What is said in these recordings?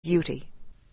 beauty.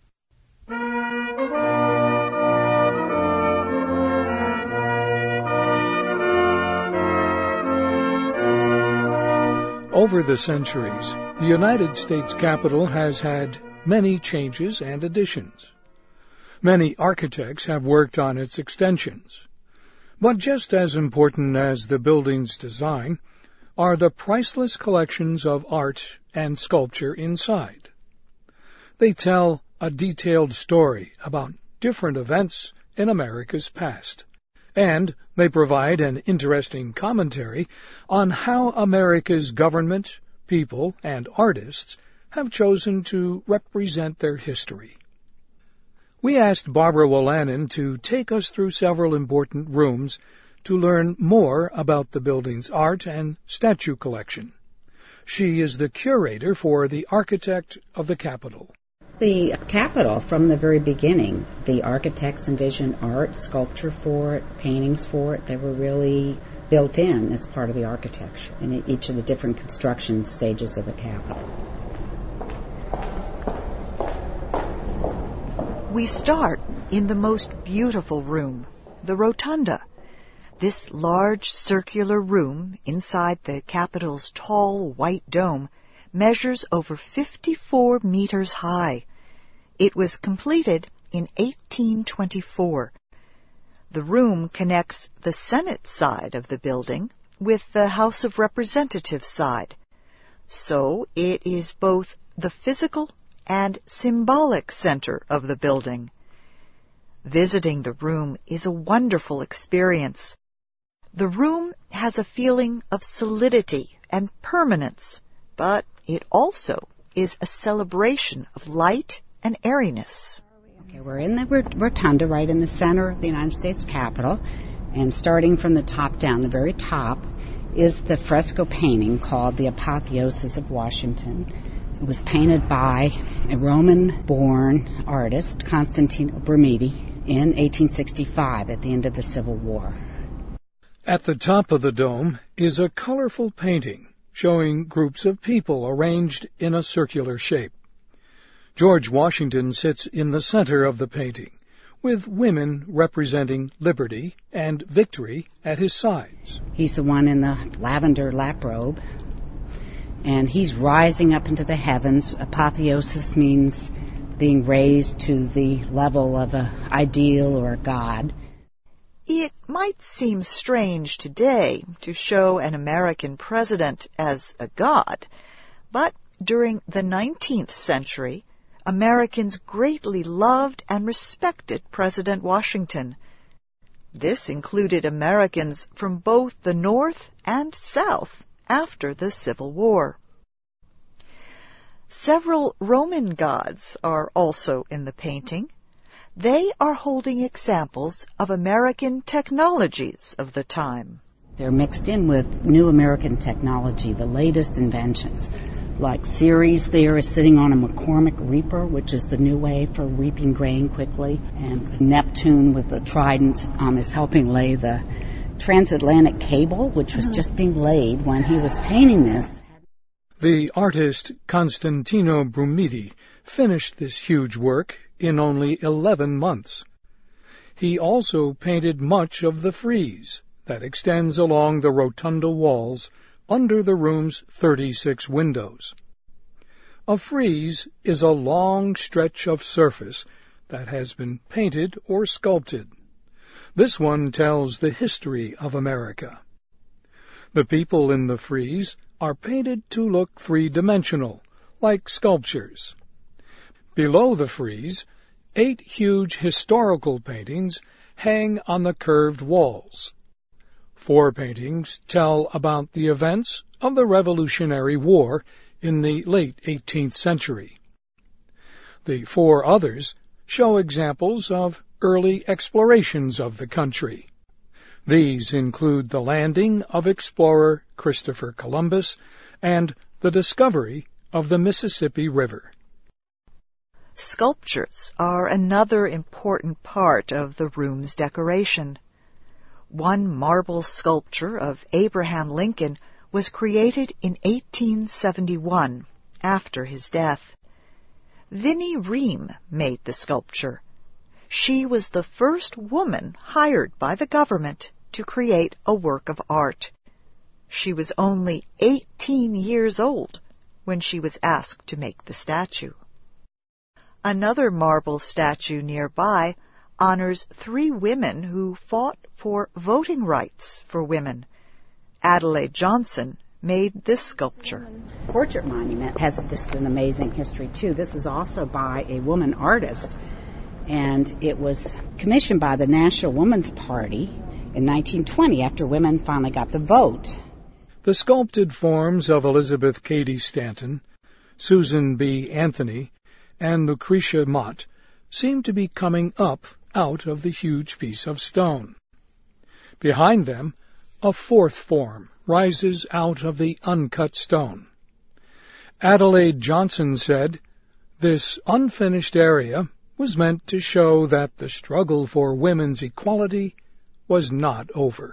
Over the centuries, the United States Capitol has had many changes and additions. Many architects have worked on its extensions. But just as important as the building's design are the priceless collections of art and sculpture inside. They tell a detailed story about different events in America's past, and they provide an interesting commentary on how America's government, people, and artists have chosen to represent their history. We asked Barbara Wolanin to take us through several important rooms to learn more about the building's art and statue collection. She is the curator for the architect of the Capitol. The Capitol, from the very beginning, the architects envisioned art, sculpture for it, paintings for it. They were really built in as part of the architecture in each of the different construction stages of the Capitol. We start in the most beautiful room, the Rotunda. This large circular room inside the Capitol's tall white dome measures over 54 meters high. It was completed in 1824. The room connects the Senate side of the building with the House of Representatives side. So it is both the physical and symbolic center of the building. Visiting the room is a wonderful experience. The room has a feeling of solidity and permanence, but it also is a celebration of light and airiness. Okay, we're in the Rotunda, right in the center of the United States Capitol, and starting from the top down, the very top, is the fresco painting called The Apotheosis of Washington. It was painted by a Roman-born artist, Constantino Brumidi, in 1865 at the end of the Civil War. At the top of the dome is a colorful painting showing groups of people arranged in a circular shape. George Washington sits in the center of the painting, with women representing liberty and victory at his sides. He's the one in the lavender lap robe, and he's rising up into the heavens. Apotheosis means being raised to the level of an ideal or a god. It might seem strange today to show an American president as a god, but during the 19th century, Americans greatly loved and respected President Washington. This included Americans from both the North and South after the Civil War. Several Roman gods are also in the painting. They are holding examples of American technologies of the time. They're mixed in with new American technology, the latest inventions. Like Ceres there is sitting on a McCormick reaper, which is the new way for reaping grain quickly. And Neptune with the trident is helping lay the transatlantic cable, which was just being laid when he was painting this. The artist Constantino Brumidi finished this huge work in only 11 months. He also painted much of the frieze that extends along the rotunda walls under the room's 36 windows. A frieze is a long stretch of surface that has been painted or sculpted. This one tells the history of America. The people in the frieze are painted to look three-dimensional, like sculptures. Below the frieze, 8 huge historical paintings hang on the curved walls. 4 paintings tell about the events of the Revolutionary War in the late 18th century. The 4 others show examples of early explorations of the country. These include the landing of explorer Christopher Columbus and the discovery of the Mississippi River. Sculptures are another important part of the room's decoration. One marble sculpture of Abraham Lincoln was created in 1871, after his death. Vinnie Ream made the sculpture. She was the first woman hired by the government to create a work of art. She was only 18 years old when she was asked to make the statue. Another marble statue nearby honors 3 women who fought for voting rights for women. Adelaide Johnson made this sculpture. Portrait monument has just an amazing history, too. This is also by a woman artist, and it was commissioned by the National Woman's Party in 1920 after women finally got the vote. The sculpted forms of Elizabeth Cady Stanton, Susan B. Anthony, and Lucretia Mott seem to be coming up out of the huge piece of stone. Behind them, a 4th form rises out of the uncut stone. Adelaide Johnson said, "This unfinished area was meant to show that the struggle for women's equality was not over."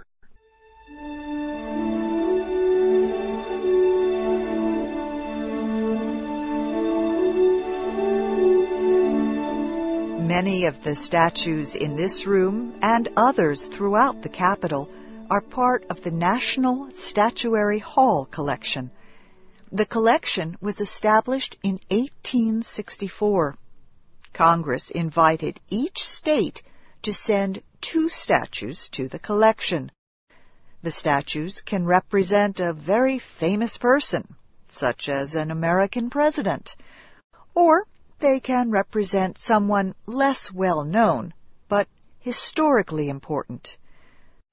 Many of the statues in this room and others throughout the Capitol are part of the National Statuary Hall collection. The collection was established in 1864. Congress invited each state to send 2 statues to the collection. The statues can represent a very famous person, such as an American president, or they can represent someone less well known, but historically important.